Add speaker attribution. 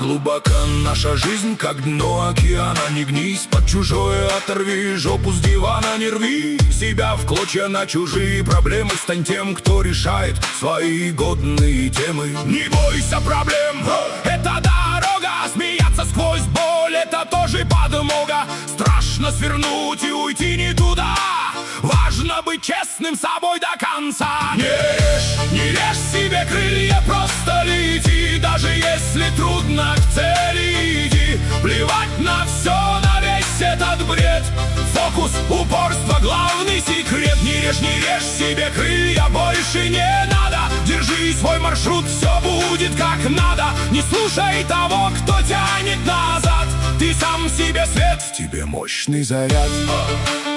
Speaker 1: Глубока наша жизнь, как дно океана. Не гнись под чужое, оторви жопу с дивана. Не рви себя в клочья на чужие проблемы. Стань тем, кто решает свои годные темы. Не бойся проблем, это дорога. Смеяться сквозь боль, это тоже подмога. Страшно свернуть и уйти не туда. Важно быть честным с собой до конца. Не режь себе крылья, просто лети. Даже если трудно, к цели иди. Плевать на все, на весь этот бред. Фокус, упорство, главный секрет. Не режь себе крылья, больше не надо. Держи свой маршрут, все будет как надо. Не слушай того, кто тянет назад. Ты сам себе свет, в тебе мощный заряд.